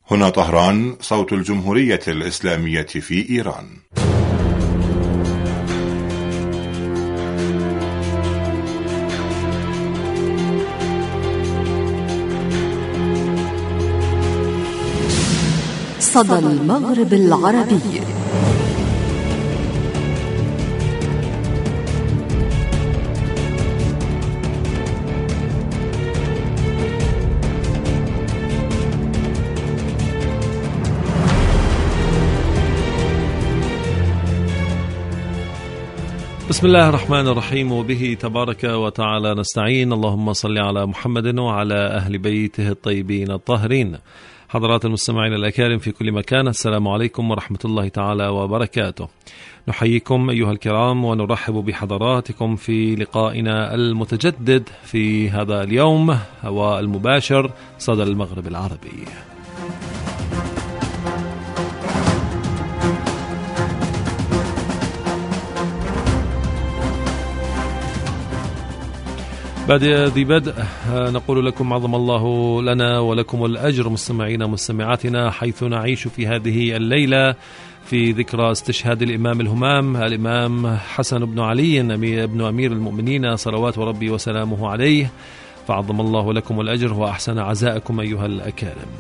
هنا طهران، صوت الجمهورية الإسلامية في إيران. صدى المغرب العربي. بسم الله الرحمن الرحيم، وبه تبارك وتعالى نستعين. اللهم صل على محمد وعلى أهل بيته الطيبين الطاهرين. حضرات المستمعين الأكارم في كل مكان، السلام عليكم ورحمة الله تعالى وبركاته. نحييكم أيها الكرام ونرحب بحضراتكم في لقائنا المتجدد في هذا اليوم والمباشر صدى المغرب العربي. بعد ذي بدء نقول لكم عظم الله لنا ولكم الأجر مستمعين مستمعاتنا، حيث نعيش في هذه الليلة في ذكرى استشهاد الإمام الهمام الإمام حسن بن علي ابن أمير المؤمنين صلوات ربي وسلامه عليه، فعظم الله لكم الأجر وأحسن عزاءكم أيها الأكارم.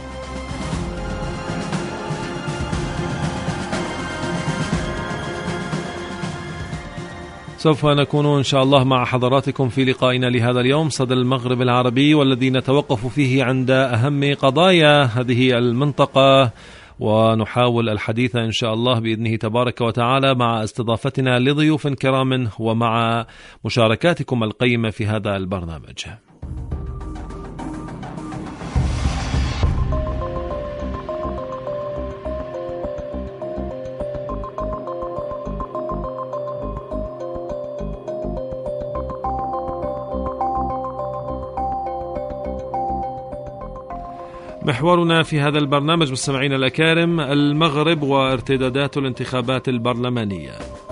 سوف نكون إن شاء الله مع حضراتكم في لقائنا لهذا اليوم صدى المغرب العربي، والذي نتوقف فيه عند أهم قضايا هذه المنطقة، ونحاول الحديث إن شاء الله بإذنه تبارك وتعالى مع استضافتنا لضيوف كرام ومع مشاركاتكم القيمة في هذا البرنامج. محورنا في هذا البرنامج مستمعينا الأكارم المغرب وارتدادات الانتخابات البرلمانية.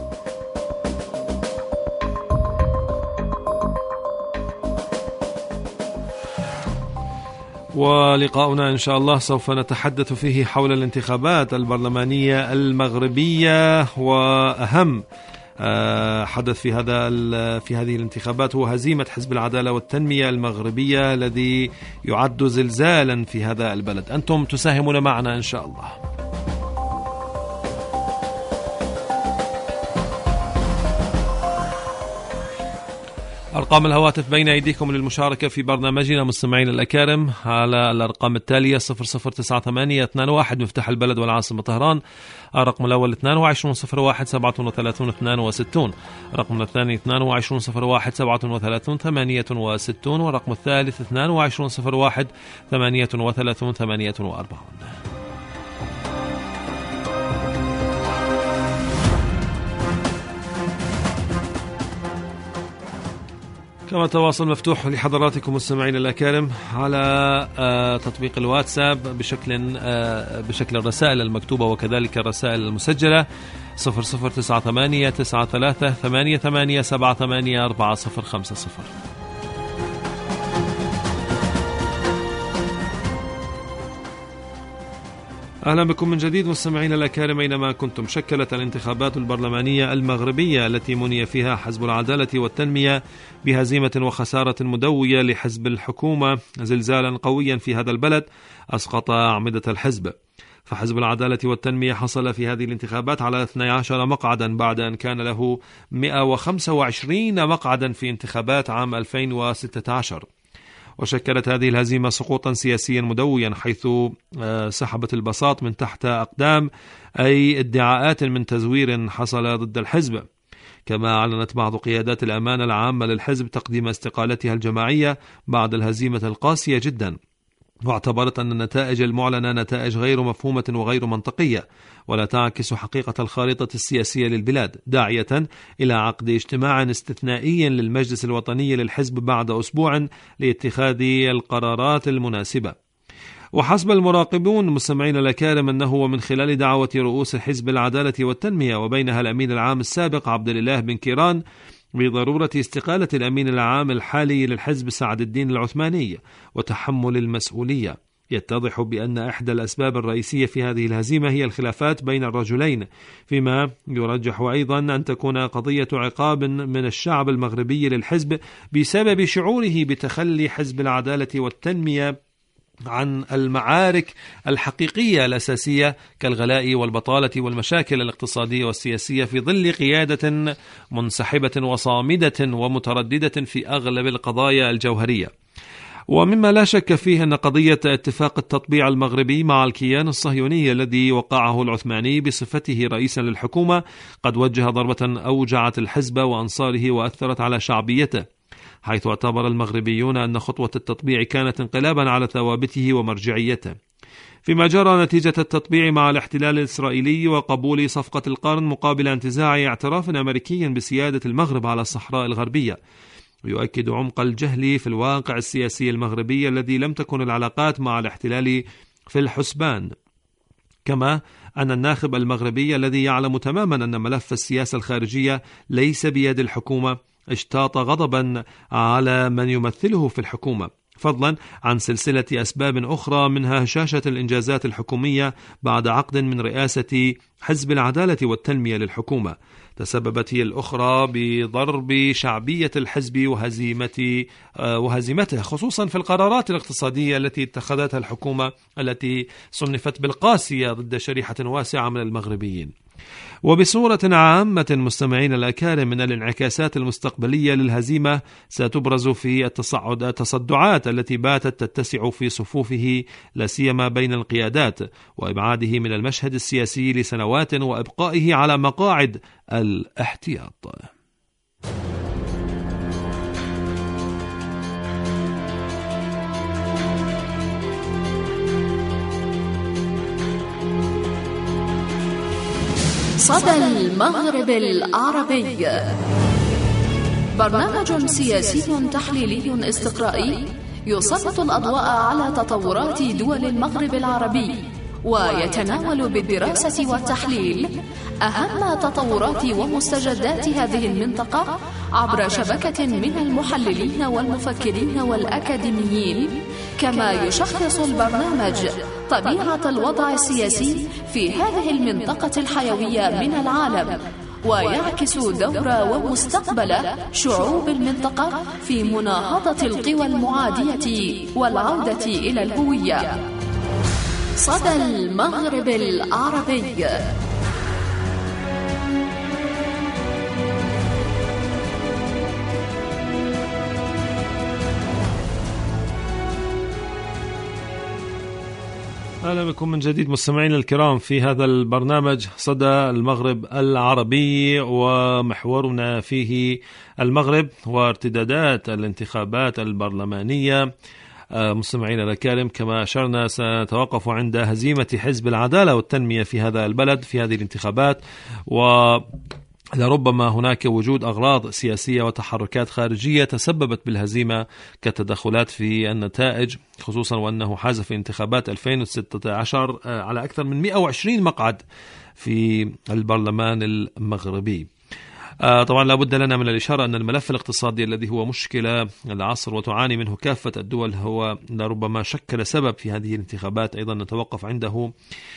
ولقاؤنا إن شاء الله سوف نتحدث فيه حول الانتخابات البرلمانية المغربية، وأهم حدث في هذه الانتخابات هو هزيمة حزب العدالة والتنمية المغربية الذي يعد زلزالا في هذا البلد. أنتم تساهمون معنا إن شاء الله. أرقام الهواتف بين أيديكم للمشاركة في برنامجنا مستمعين الأكارم على الأرقام التالية: 009821 مفتاح البلد والعاصمة طهران، الرقم الأول 2201373262، الرقم الثاني 2201373868، والرقم الثالث 22013838. كما تواصل مفتوح لحضراتكم مستمعين الأكارم على تطبيق الواتساب بشكل الرسائل المكتوبة وكذلك الرسائل المسجلة 00989388784050. أهلا بكم من جديد مستمعين الأكارم أينما كنتم. شكلت الانتخابات البرلمانية المغربية التي مني فيها حزب العدالة والتنمية بهزيمة وخسارة مدوية لحزب الحكومة زلزالا قويا في هذا البلد أسقط أعمدة الحزب. فحزب العدالة والتنمية حصل في هذه الانتخابات على 12 مقعدا بعد أن كان له 125 مقعدا في انتخابات عام 2016. وشكلت هذه الهزيمة سقوطا سياسيا مدويا، حيث سحبت البساط من تحت أقدام أي ادعاءات من تزوير حصل ضد الحزب. كما أعلنت بعض قيادات الأمانة العامة للحزب تقديم استقالتها الجماعية بعد الهزيمة القاسية جدا، واعتبرت أن النتائج المعلنة نتائج غير مفهومة وغير منطقية ولا تعكس حقيقة الخارطة السياسية للبلاد، داعية إلى عقد اجتماع استثنائي للمجلس الوطني للحزب بعد أسبوع لاتخاذ القرارات المناسبة. وحسب المراقبون مستمعين الأكارم أنه ومن خلال دعوة رؤوس حزب العدالة والتنمية وبينها الأمين العام السابق عبد الإله بن كيران بضرورة استقالة الأمين العام الحالي للحزب سعد الدين العثماني وتحمل المسؤولية، يتضح بأن إحدى الأسباب الرئيسية في هذه الهزيمة هي الخلافات بين الرجلين، فيما يرجح أيضا أن تكون قضية عقاب من الشعب المغربي للحزب بسبب شعوره بتخلي حزب العدالة والتنمية عن المعارك الحقيقية الأساسية كالغلاء والبطالة والمشاكل الاقتصادية والسياسية في ظل قيادة منسحبة وصامدة ومترددة في أغلب القضايا الجوهرية. ومما لا شك فيه أن قضية اتفاق التطبيع المغربي مع الكيان الصهيوني الذي وقعه العثماني بصفته رئيسا للحكومة قد وجه ضربة أوجعت الحزب وأنصاره وأثرت على شعبيته، حيث اعتبر المغربيون أن خطوة التطبيع كانت انقلابا على ثوابته ومرجعيته، فيما جرى نتيجة التطبيع مع الاحتلال الإسرائيلي وقبول صفقة القرن مقابل انتزاع اعتراف أمريكي بسيادة المغرب على الصحراء الغربية، ويؤكد عمق الجهل في الواقع السياسي المغربي الذي لم تكن العلاقات مع الاحتلال في الحسبان. كما أن الناخب المغربي الذي يعلم تماما أن ملف السياسة الخارجية ليس بيد الحكومة اشتاط غضبا على من يمثله في الحكومة، فضلا عن سلسلة أسباب أخرى منها هشاشة الإنجازات الحكومية بعد عقد من رئاسة حزب العدالة والتنمية للحكومة، تسببت هي الأخرى بضرب شعبية الحزب وهزيمته خصوصا في القرارات الاقتصادية التي اتخذتها الحكومة التي صنفت بالقاسية ضد شريحة واسعة من المغربيين. وبصورة عامة مستمعين الأكارم، من الانعكاسات المستقبلية للهزيمة ستبرز في التصدعات التي باتت تتسع في صفوفه لا سيما بين القيادات، وإبعاده من المشهد السياسي لسنوات وإبقائه على مقاعد الاحتياط. صدى المغرب العربي، برنامج سياسي تحليلي استقرائي يسلط الأضواء على تطورات دول المغرب العربي، ويتناول بالدراسة والتحليل أهم تطورات ومستجدات هذه المنطقة عبر شبكة من المحللين والمفكرين والأكاديميين. كما يشخص البرنامج طبيعة الوضع السياسي في هذه المنطقة الحيوية من العالم، ويعكس دور ومستقبل شعوب المنطقة في مناهضة القوى المعادية والعودة إلى الهوية. صدى المغرب العربي. أهلا بكم من جديد مستمعين الكرام في هذا البرنامج صدى المغرب العربي، ومحورنا فيه المغرب وارتدادات الانتخابات البرلمانية. مستمعين الكرام، كما أشرنا سنتوقف عند هزيمة حزب العدالة والتنمية في هذا البلد في هذه الانتخابات، لربما هناك وجود أغراض سياسية وتحركات خارجية تسببت بالهزيمة كتدخلات في النتائج، خصوصا وأنه حاز في انتخابات 2016 على أكثر من 120 مقعد في البرلمان المغربي. طبعا لابد لنا من الإشارة أن الملف الاقتصادي الذي هو مشكلة العصر وتعاني منه كافة الدول هو لربما شكل سبب في هذه الانتخابات أيضا نتوقف عنده.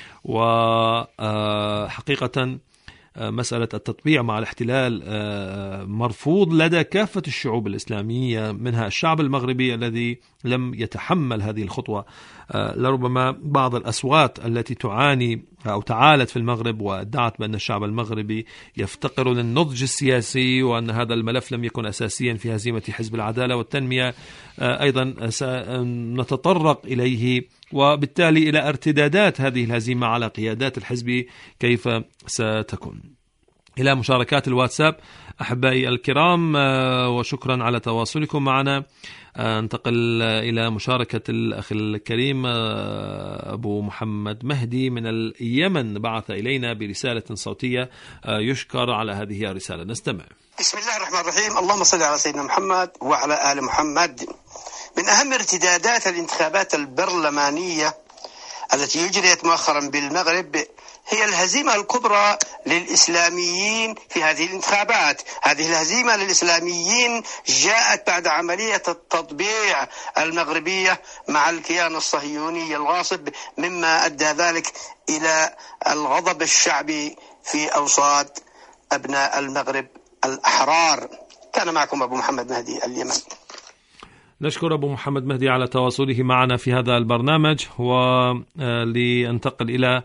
وحقيقة مسألة التطبيع مع الاحتلال مرفوض لدى كافة الشعوب الإسلامية، منها الشعب المغربي الذي لم يتحمل هذه الخطوة. لربما بعض الأصوات التي تعاني أو تعالت في المغرب وادعت بأن الشعب المغربي يفتقر للنضج السياسي وأن هذا الملف لم يكن أساسيا في هزيمة حزب العدالة والتنمية، أيضا سنتطرق إليه وبالتالي إلى ارتدادات هذه الهزيمة على قيادات الحزب كيف ستكون. إلى مشاركات الواتساب أحبائي الكرام، وشكرا على تواصلكم معنا. انتقل إلى مشاركة الأخ الكريم أبو محمد مهدي من اليمن، بعث إلينا برسالة صوتية يشكر على هذه الرسالة. نستمع. بسم الله الرحمن الرحيم. اللهم صل على سيدنا محمد وعلى آل محمد. من أهم ارتدادات الانتخابات البرلمانية التي أجريت مؤخرا بالمغرب هي الهزيمة الكبرى للإسلاميين في هذه الانتخابات. هذه الهزيمة للإسلاميين جاءت بعد عملية التطبيع المغربية مع الكيان الصهيوني الغاصب، مما أدى ذلك إلى الغضب الشعبي في أوساط أبناء المغرب الأحرار. كان معكم أبو محمد مهدي، اليمن. نشكر أبو محمد مهدي على تواصله معنا في هذا البرنامج. ولننتقل إلى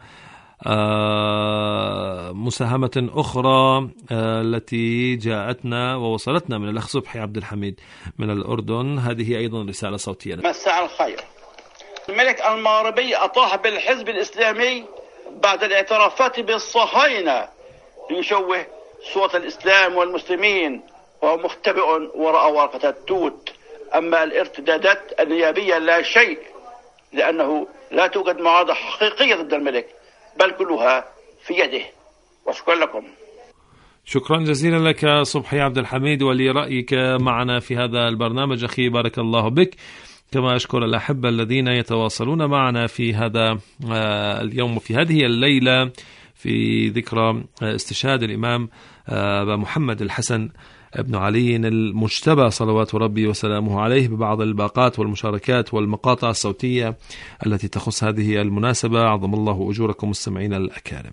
مساهمة أخرى التي جاءتنا ووصلتنا من الأخ صبحي عبد الحميد من الأردن. هذه أيضا رسالة صوتية. مساء الخير. الملك المغربي أطاح بالحزب الإسلامي بعد الاعترافات بالصهاينة ليشوه صورة الإسلام والمسلمين، وهو مختبئ وراء ورقة التوت. أما الارتدادات النيابية لا شيء، لأنه لا توجد معارضة حقيقية ضد الملك، بل كلها في يده. وشكرا لكم. شكرا جزيلا لك صبحي عبد الحميد ولرأيك معنا في هذا البرنامج أخي، بارك الله بك. كما أشكر الأحبة الذين يتواصلون معنا في هذا اليوم وفي هذه الليلة في ذكرى استشهاد الإمام أبا محمد الحسن ابن علي المجتبى صلوات ربي وسلامه عليه، ببعض الباقات والمشاركات والمقاطع الصوتية التي تخص هذه المناسبة. عظم الله أجوركم مستمعين الأكارم.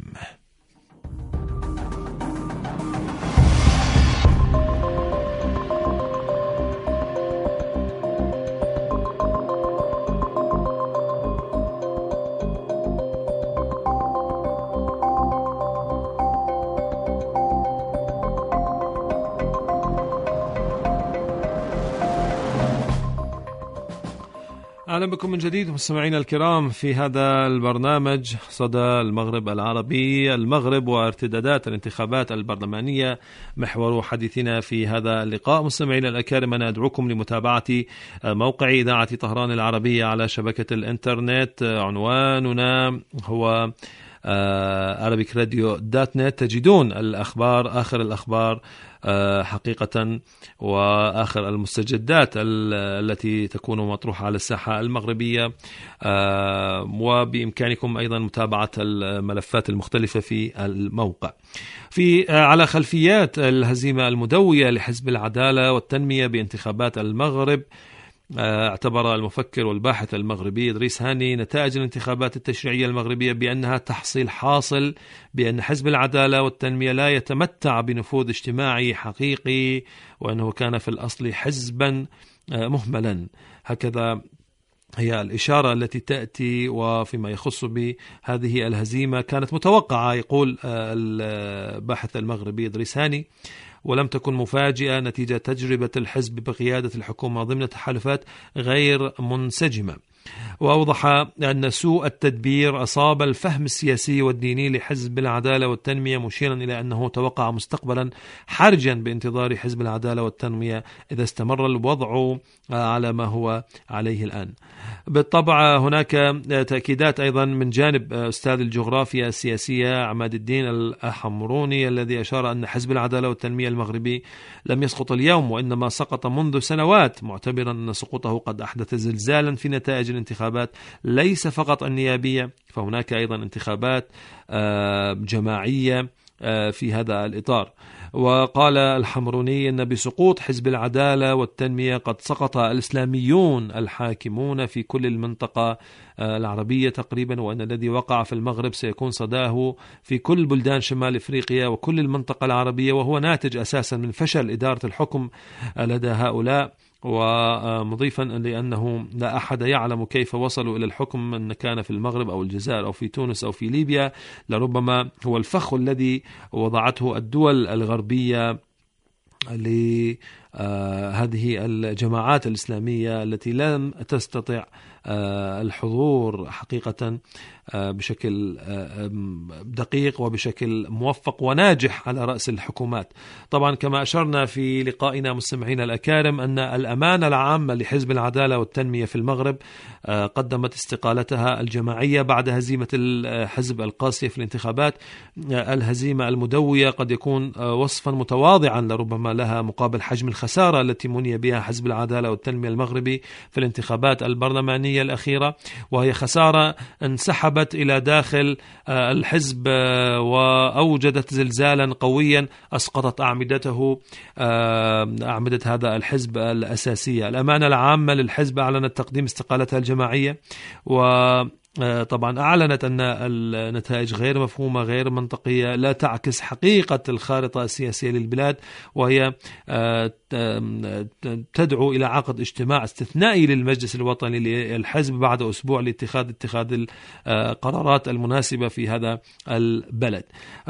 أهلا بكم من جديد مستمعينا الكرام في هذا البرنامج صدى المغرب العربي، المغرب وارتدادات الانتخابات البرلمانية، محور حديثنا في هذا اللقاء. مستمعينا الأكارم، أنا أدعوكم لمتابعة موقع إذاعة طهران العربية على شبكة الإنترنت. عنواننا هو arabikradio.net. تجدون الأخبار، آخر الأخبار حقيقة وآخر المستجدات التي تكون مطروحة على الساحة المغربية، وبإمكانكم أيضا متابعة الملفات المختلفة في الموقع. على خلفيات الهزيمة المدوية لحزب العدالة والتنمية بانتخابات المغرب، اعتبر المفكر والباحث المغربي إدريس هاني نتائج الانتخابات التشريعية المغربية بأنها تحصيل حاصل بأن حزب العدالة والتنمية لا يتمتع بنفوذ اجتماعي حقيقي، وأنه كان في الأصل حزبا مهملا. هكذا هي الإشارة التي تأتي. وفيما يخص بهذه الهزيمة كانت متوقعة، يقول الباحث المغربي إدريس هاني، ولم تكن مفاجئة نتيجة تجربة الحزب بقيادة الحكومة ضمن تحالفات غير منسجمة. وأوضح أن سوء التدبير أصاب الفهم السياسي والديني لحزب العدالة والتنمية، مشيرا إلى أنه توقع مستقبلا حرجا بانتظار حزب العدالة والتنمية إذا استمر الوضع على ما هو عليه الآن. بالطبع هناك تأكيدات أيضا من جانب أستاذ الجغرافيا السياسية عماد الدين الحمروني، الذي أشار أن حزب العدالة والتنمية المغربي لم يسقط اليوم، وإنما سقط منذ سنوات، معتبرا أن سقوطه قد أحدث زلزالا في نتائج الانتخابات ليس فقط النيابية، فهناك أيضا انتخابات جماعية في هذا الإطار. وقال الحمروني أن بسقوط حزب العدالة والتنمية قد سقط الإسلاميون الحاكمون في كل المنطقة العربية تقريبا، وأن الذي وقع في المغرب سيكون صداه في كل بلدان شمال إفريقيا وكل المنطقة العربية، وهو ناتج أساسا من فشل إدارة الحكم لدى هؤلاء. ومضيفا لأنه لا أحد يعلم كيف وصلوا إلى الحكم، أن كان في المغرب أو الجزائر أو في تونس أو في ليبيا، لربما هو الفخ الذي وضعته الدول الغربية لهذه الجماعات الإسلامية التي لم تستطع الحضور حقيقة بشكل دقيق وبشكل موفق وناجح على رأس الحكومات. طبعا كما أشرنا في لقائنا مستمعينا الأكارم أن الأمانة العامة لحزب العدالة والتنمية في المغرب قدمت استقالتها الجماعية بعد هزيمة الحزب القاسية في الانتخابات. الهزيمة المدوية قد يكون وصفا متواضعا لربما لها مقابل حجم الخسارة التي مني بها حزب العدالة والتنمية المغربي في الانتخابات البرلمانية الإسلامية الأخيرة، وهي خسارة انسحبت إلى داخل الحزب وأوجدت زلزالا قويا أسقطت أعمدة هذا الحزب الأساسية. الأمانة العامة للحزب أعلنت تقديم استقالتها الجماعية، وطبعا أعلنت أن النتائج غير مفهومة غير منطقية لا تعكس حقيقة الخارطة السياسية للبلاد، وهي تدعو إلى عقد اجتماع استثنائي للمجلس الوطني للحزب بعد أسبوع لاتخاذ القرارات المناسبة في هذا البلد.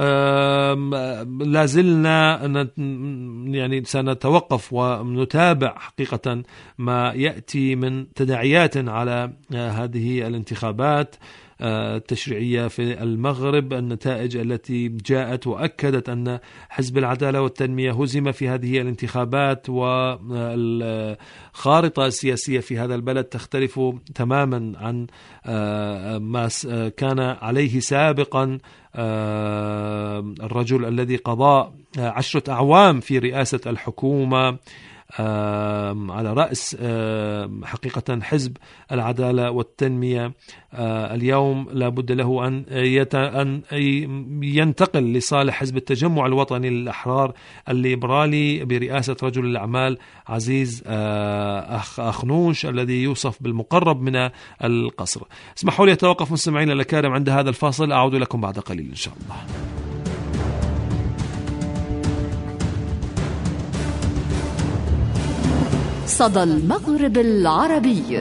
لازلنا يعني سنتوقف ونتابع حقيقة ما يأتي من تداعيات على هذه الانتخابات التشريعية في المغرب. النتائج التي جاءت وأكدت أن حزب العدالة والتنمية هزم في هذه الانتخابات، والخارطة السياسية في هذا البلد تختلف تماما عن ما كان عليه سابقا الرجل الذي قضى 10 أعوام في رئاسة الحكومة على رأس حقيقة حزب العدالة والتنمية. اليوم لابد له أن ينتقل لصالح حزب التجمع الوطني للأحرار الليبرالي برئاسة رجل الأعمال عزيز أخنوش الذي يوصف بالمقرب من القصر. اسمحوا لي أتوقف مستمعين الأكارم عند هذا الفاصل، أعود لكم بعد قليل إن شاء الله. صدى المغرب العربي.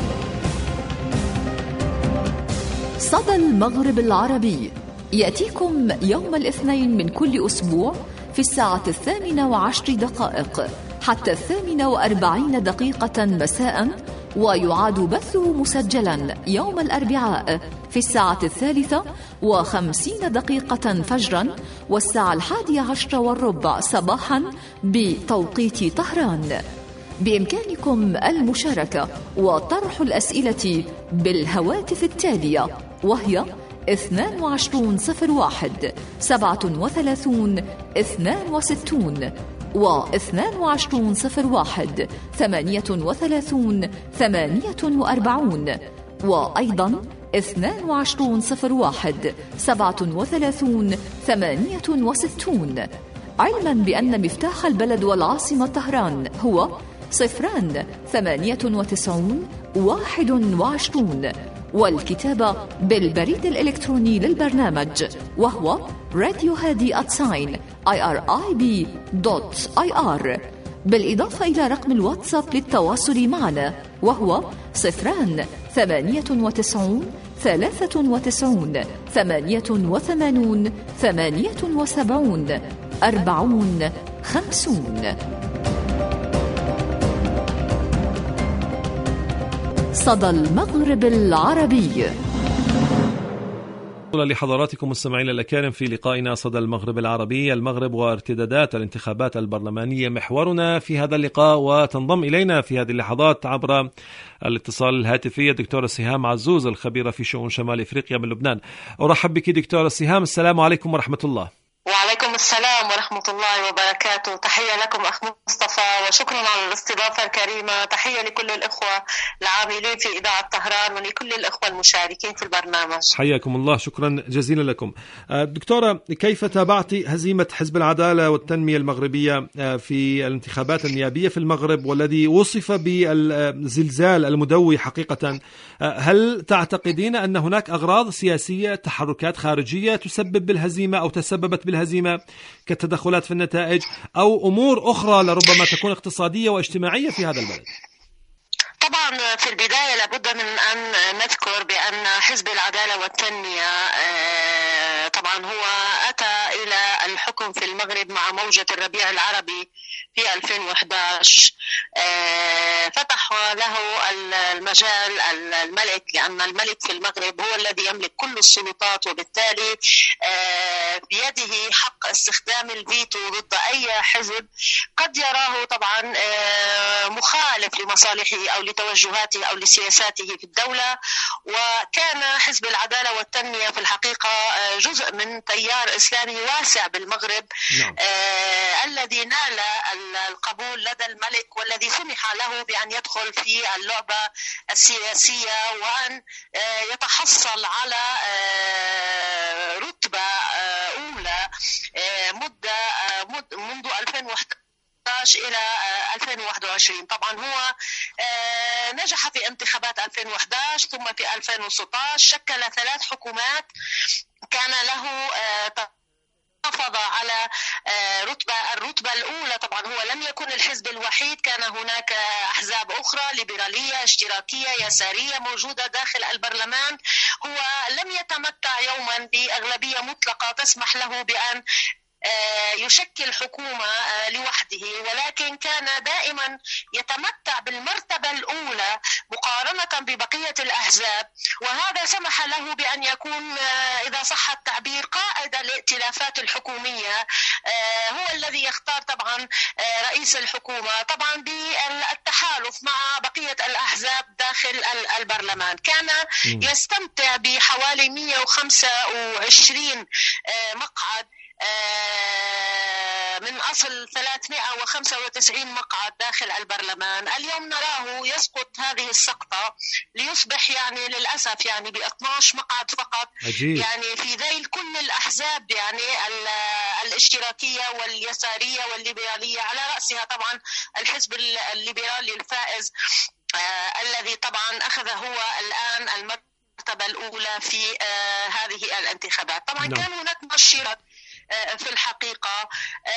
صدى المغرب العربي يأتيكم يوم الاثنين من كل أسبوع في الساعة 18:10 حتى 48 مساء، ويعاد بثه مسجلا يوم الأربعاء في الساعة 3:50 فجرا والساعة 11:15 صباحا بتوقيت طهران. بإمكانكم المشاركة وطرح الأسئلة بالهواتف التالية، وهي 2201 37 62 و2201 38 48 وأيضا 2201 37 68، علما بأن مفتاح البلد والعاصمة طهران هو 098 21، والكتابة بالبريد الإلكتروني للبرنامج وهو radiohadi@irib.ir، بالإضافة إلى رقم الواتساب للتواصل معنا وهو 098 93 88 78 40 50. صدى المغرب العربي. لحضراتكم مستمعين الأكارم في لقائنا صدى المغرب العربي، المغرب وارتدادات الانتخابات البرلمانية محورنا في هذا اللقاء. وتنضم إلينا في هذه اللحظات عبر الاتصال الهاتفي الدكتورة سهام عزوز الخبيرة في شؤون شمال إفريقيا من لبنان. أرحب بك دكتورة سهام، السلام عليكم ورحمة الله. وعليكم السلام ورحمة الله وبركاته. تحية لكم أخ مصطفى وشكرا على الاستضافة الكريمة. تحية لكل الإخوة العاملين في إذاعة طهران ولكل الإخوة المشاركين في البرنامج. حياكم الله، شكرا جزيلا لكم. دكتورة، كيف تابعت هزيمة حزب العدالة والتنمية المغربية في الانتخابات النيابية في المغرب والذي وصف بالزلزال المدوي حقيقة؟ هل تعتقدين أن هناك أغراض سياسية، تحركات خارجية تسبب بالهزيمة أو تسببت بالهزيمة كالتدخلات في النتائج، أو أمور أخرى لربما تكون اقتصادية واجتماعية في هذا البلد؟ طبعا في البداية لابد من أن نذكر بأن حزب العدالة والتنمية طبعا هو أتى إلى الحكم في المغرب مع موجة الربيع العربي في 2011. فتح له المجال الملك، لأن الملك في المغرب هو الذي يملك كل السلطات، وبالتالي بيده حق استخدام الفيتو ضد أي حزب قد يراه طبعا مخالف لمصالحه أو لتوجهاته أو لسياساته في الدولة. وكان حزب العدالة والتنمية في الحقيقة جزء من تيار إسلامي واسع بالمغرب الذي نال القبول لدى الملك الملك، والذي سمح له بأن يدخل في اللعبة السياسية وأن يتحصل على رتبة أولى منذ 2011 إلى 2021. طبعا هو نجح في انتخابات 2011 ثم في 2016 شكل 3 حكومات، كان له حافظ على الرتبة الأولى. طبعا هو لم يكن الحزب الوحيد، كان هناك أحزاب أخرى ليبرالية اشتراكية يسارية موجودة داخل البرلمان. هو لم يتمتع يوما بأغلبية مطلقة تسمح له بأن يشكل حكومة لوحده، ولكن كان دائما يتمتع بالمرتبة الأولى مقارنة ببقية الأحزاب، وهذا سمح له بأن يكون إذا صح التعبير قائد الائتلافات الحكومية. هو الذي يختار طبعا رئيس الحكومة طبعا بالتحالف مع بقية الأحزاب داخل البرلمان. كان يستمتع بحوالي 125 مقعد من أصل 395 مقعد داخل البرلمان. اليوم نراه يسقط هذه السقطة ليصبح يعني للأسف يعني ب12 مقعد فقط. عجيب. يعني في ذيل كل الأحزاب يعني الاشتراكية واليسارية والليبرالية، على رأسها طبعا الحزب الليبرالي الفائز الذي طبعا أخذ هو الآن المرتبة الأولى في هذه الانتخابات. طبعا كان هناك مؤشرات في الحقيقة.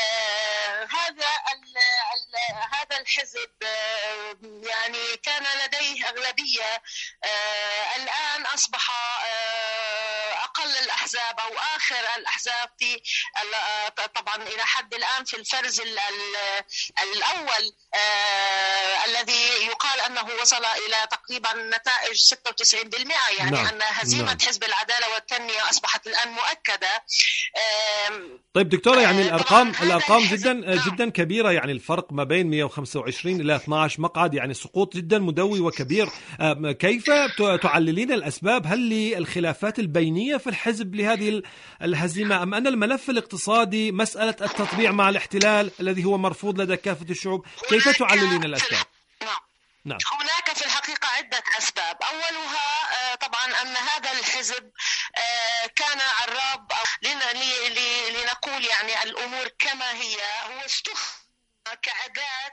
هذا الحزب يعني كان لديه أغلبية، الآن أصبح أقل الأحزاب أو آخر الأحزاب في طبعا إلى حد الآن في الفرز الأول الذي يقال أنه وصل إلى تقريبا نتائج 96%، يعني أن هزيمة حزب العدالة والتنمية أصبحت الآن مؤكدة. طيب دكتورة، يعني الأرقام جدا كبيرة، يعني الفرق ما بين 125 إلى 12 مقعد، يعني سقوط جدا مدوي وكبير. كيف تعللين الأسباب؟ هل للخلافات البينية في الحزب لهذه الهزيمة، أم أن الملف الاقتصادي مسألة التطبيع مع الاحتلال الذي هو مرفوض لدى كافة الشعوب؟ كيف تعللين الأسباب؟ نعم. هناك في الحقيقة عدة أسباب. أولها طبعا أن هذا الحزب كان عراب، لنقول يعني الأمور كما هي، هو استخدم كأداة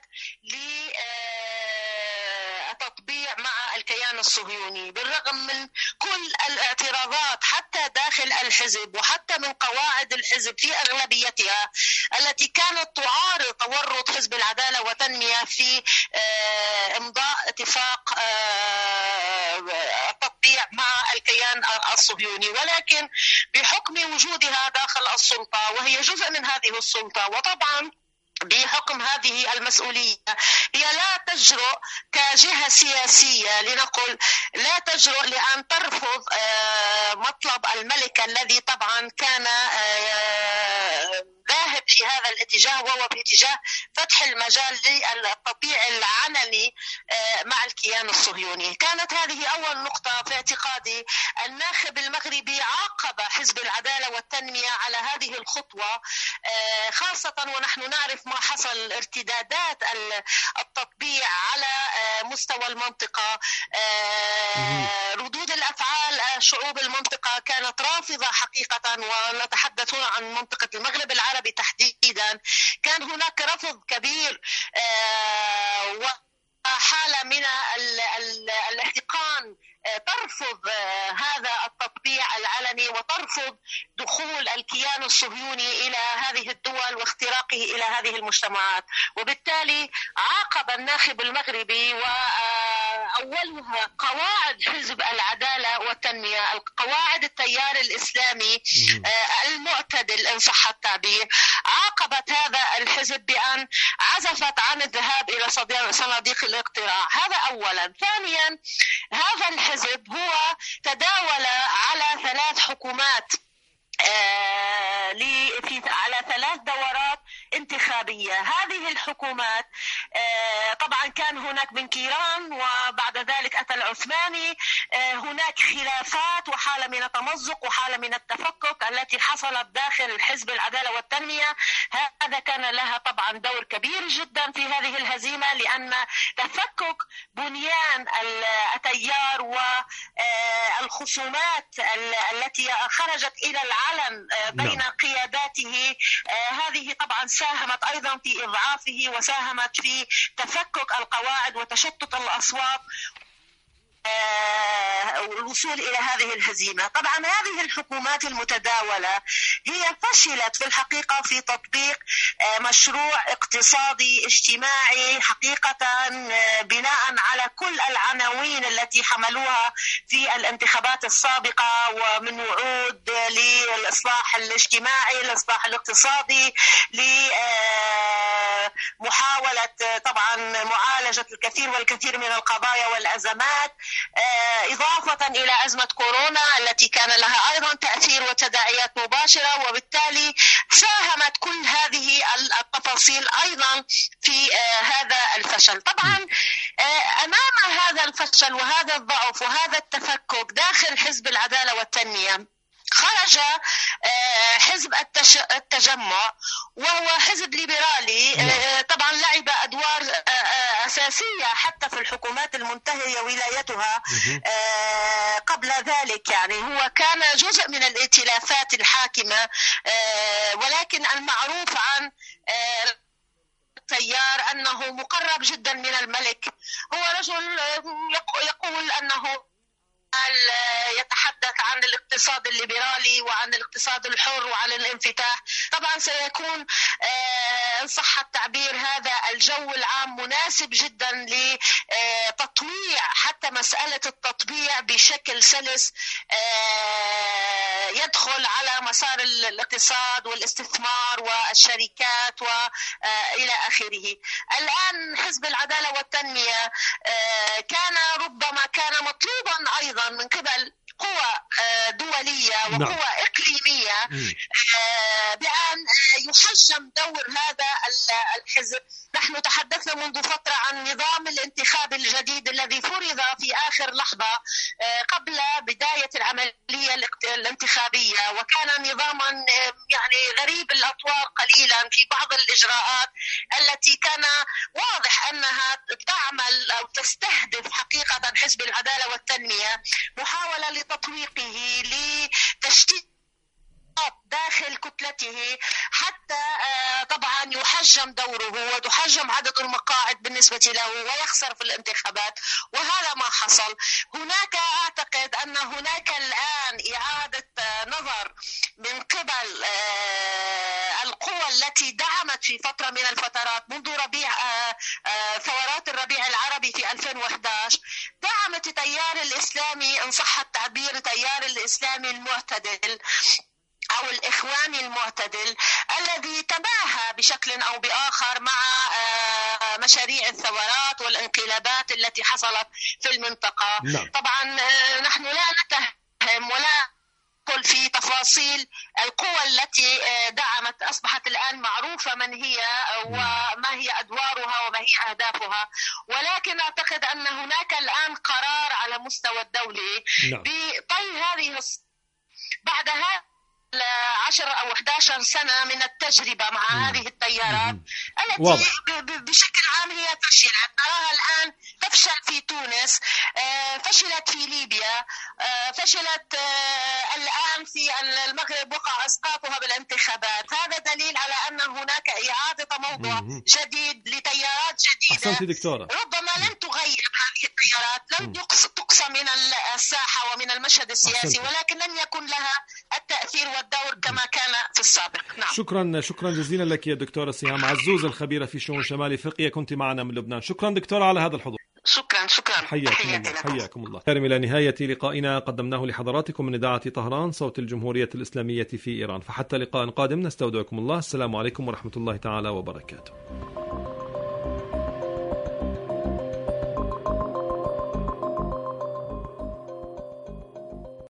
للتطبيع مع الكيان الصهيوني، بالرغم من كل الاعتراضات حتى داخل الحزب وحتى من قواعد الحزب في أغلبيتها التي كانت تعارض تورط حزب العدالة والتنمية في إمضاء اتفاق التطبيع مع الكيان الصهيوني. ولكن بحكم وجودها داخل السلطة وهي جزء من هذه السلطة، وطبعا بحكم هذه المسؤولية، هي لا تجرؤ كجهة سياسية لنقل لا تجرؤ لأن ترفض مطلب الملك الذي طبعا كان ذاهب في هذا الاتجاه، وهو باتجاه فتح المجال للتطبيع العلني مع الكيان الصهيوني. كانت هذه أول نقطة في اعتقادي. الناخب المغربي عاقب حزب العدالة والتنمية على هذه الخطوة، خاصة ونحن نعرف ما حصل، ارتدادات التطبيع على مستوى المنطقة، ردود الأفعال شعوب المنطقة كانت رافضة حقيقة، ونتحدث عن منطقة المغرب العربي تحديدا. كان هناك رفض كبير وحالة من الاحتقان ترفض هذا التطبيع العلني وترفض دخول الكيان الصهيوني إلى هذه الدول واختراقه إلى هذه المجتمعات. وبالتالي عاقب الناخب المغربي، وأولها قواعد حزب العدالة والتنمية، قواعد التيار الإسلامي المعتدل إن صح التعبير، عاقبت هذا الحزب بأن عزفت عن الذهاب إلى صناديق الاقتراع. هذا أولا. ثانيا، هذا الحزب هو تداول على 3 حكومات على 3 دورات انتخابية. هذه الحكومات طبعا كان هناك بن كيران، وبعد ذلك أتى العثماني، هناك خلافات وحالة من التمزق وحالة من التفكك التي حصلت داخل حزب العدالة والتنمية. هذا كان لها طبعا دور كبير جدا في هذه الهزيمة، لأن تفكك بنيان التيار والخصومات التي خرجت إلى العلن بين قياداته هذه طبعا ساهمت أيضا في إضعافه وساهمت في تفكك القواعد وتشتت الأصوات والوصول إلى هذه الهزيمة. طبعا هذه الحكومات المتداولة هي فشلت في الحقيقة في تطبيق مشروع اقتصادي اجتماعي حقيقة بناء على كل العناوين التي حملوها في الانتخابات السابقة، ومن وعود للإصلاح الاجتماعي، الإصلاح الاقتصادي، لمحاولة طبعا معالجة الكثير والكثير من القضايا والأزمات، إضافة إلى أزمة كورونا التي كان لها أيضا تأثير وتداعيات مباشرة، وبالتالي ساهمت كل هذه التفاصيل أيضا في هذا الفشل. طبعا أمام هذا الفشل وهذا الضعف وهذا التفكك داخل حزب العدالة والتنمية خرج حزب التجمع، وهو حزب ليبرالي طبعا لعب أدوار أساسية حتى في الحكومات المنتهية ولايتها قبل ذلك. يعني هو كان جزء من الائتلافات الحاكمة، ولكن المعروف عن التيار أنه مقرب جدا من الملك. هو رجل يقول أنه يتحدث عن الاقتصاد الليبرالي وعن الاقتصاد الحر وعن الانفتاح. طبعا سيكون إن صح التعبير هذا الجو العام مناسب جدا لتطويع حتى مسألة التطبيع بشكل سلس يدخل على مسار الاقتصاد والاستثمار والشركات وإلى آخره. الآن حزب العدالة والتنمية ربما كان مطلوبا أيضا من قبل قوى دولية وقوى إقليمية بأن يحجم دور هذا الحزب. نحن تحدثنا منذ فترة عن نظام الانتخاب الجديد الذي فرض في آخر لحظة قبل بداية العملية الانتخابية، وكان نظاما يعني غريب الأطوار قليلا في بعض الإجراءات التي كان واضح أنها تعمل أو تستهدف حقيقة حزب العدالة والتنمية، محاولة لتطويقه لتشتيت داخل كتلته حتى طبعا يحجم دوره وتحجم عدد المقاعد بالنسبة له ويخسر في الانتخابات، وهذا ما حصل. هناك أعتقد أن هناك الآن إعادة نظر من قبل القوى التي دعمت في فترة من الفترات منذ ثورات الربيع العربي في 2011، دعمت التيار الإسلامي إن صح التعبير التيار الإسلامي المعتدل أو الإخواني المعتدل الذي تباهى بشكل أو بآخر مع مشاريع الثورات والانقلابات التي حصلت في المنطقة. طبعا نحن لا نتهم ولا ندخل في تفاصيل القوى التي دعمت، أصبحت الآن معروفة من هي وما هي أدوارها وما هي أهدافها، ولكن أعتقد أن هناك الآن قرار على مستوى الدولي بطي هذه بعد هذا 10 أو 11 سنة من التجربة مع هذه التيارات التي بشكل عام هي فشلت. نراها الآن تفشل في تونس، فشلت في ليبيا، فشلت الآن في المغرب وقع إسقاطها بالانتخابات. هذا دليل على أن هناك إعادة موضوع جديد لتيارات جديدة ربما لن تغير هذه التيارات، لن تقصى من الساحة ومن المشهد السياسي، ولكن لن يكون لها التأثير والدور كما كان في السابق. شكرا جزيلا لك يا دكتورة سهام عزوز الخبيرة في شؤون شمال افريقيا، كنت معنا من لبنان. شكرا دكتورة على هذا الحضور. شكرا حياكم الله. إلى نهاية لقائنا قدمناه لحضراتكم من إذاعة طهران صوت الجمهورية الإسلامية في إيران، فحتى لقاء قادم نستودعكم الله. السلام عليكم ورحمة الله تعالى وبركاته.